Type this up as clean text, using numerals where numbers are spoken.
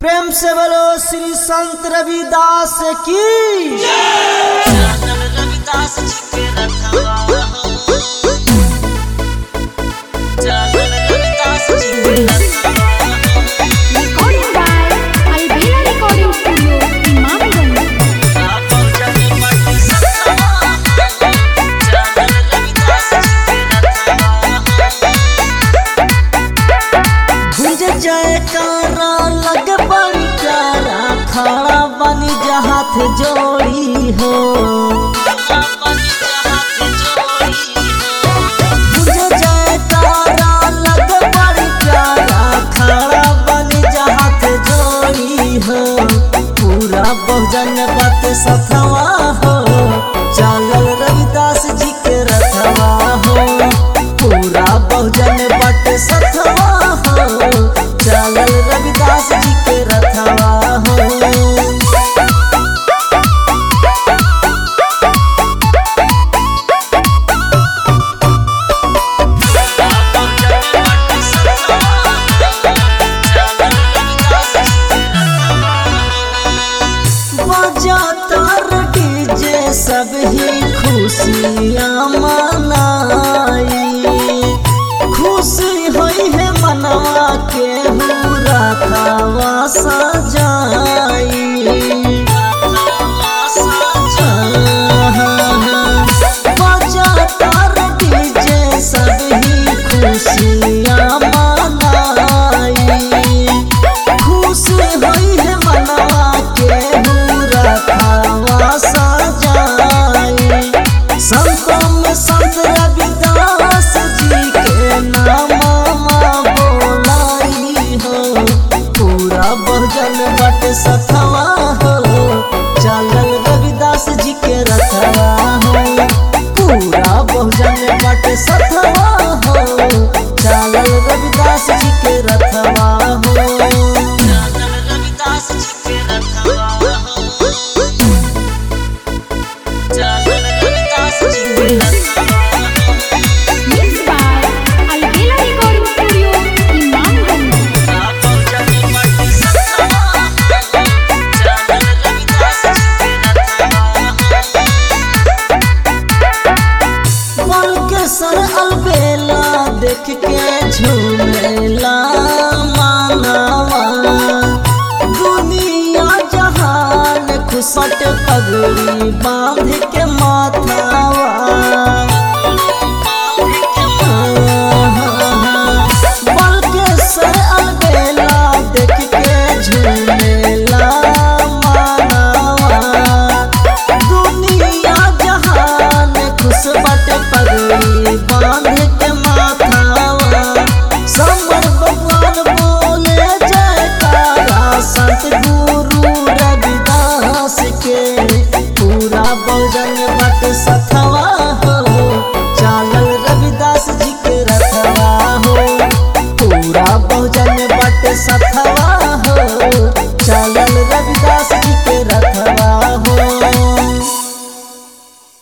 प्रेम से बोलो श्री संत रविदास की रविदास जी के रखवा हो रविदास जी के रखवा Recording by Albela Recording Studio, Imamganj. गुंज जयकारा लग बड़ी प्यारा खड़ा बनी हाथ जोड़ी हो। गुंज जयकारा लग बड़ी प्यारा खड़ा बनी हाथ जोड़ी हो। पूरा बहुजन बात सथवा हो चलल रविदास जी के रथवा हो। पूरा बहुजन बात सथवा हो चलल रविदास जी के रथवा हो। बजाता डीजे सब ही खुशियाँ मनाई। खुशी होई है मनवा के पूरा खावा सजाई। बजाता डीजे सब ही खुशियाँ मनाई। खुशी होई है मनवा के पूरा खावा सजाई। संतों में संत रविदास जी के नामवा बोलाई हो। पूरा बहुजन बट सथवा हो चलल रविदास जी के रथवा हो। पूरा बहुजन बट सथवा हो चलल रविदास जी के रथवा हो। रविदास जी के रखवा हो रविदास जी के रखवा Mixed by Albela Recording Studio, Imamganj. बलकेसर अलबेला देख के झूमेला मानवा। दुनिया जहान खुसट पगड़ी बांध के माथावा। बलकेसर अलबेला देख के झूमेला मानवा। दुनिया जहान खुश बट पगड़ी बांध के माथावा। समर भगवान बोले जयकारा संत गुरु रविदास के। पूरा बहुजन बट सथवा हो चलल रविदास जी के रथवा हो। पूरा बहुजन बट सथवा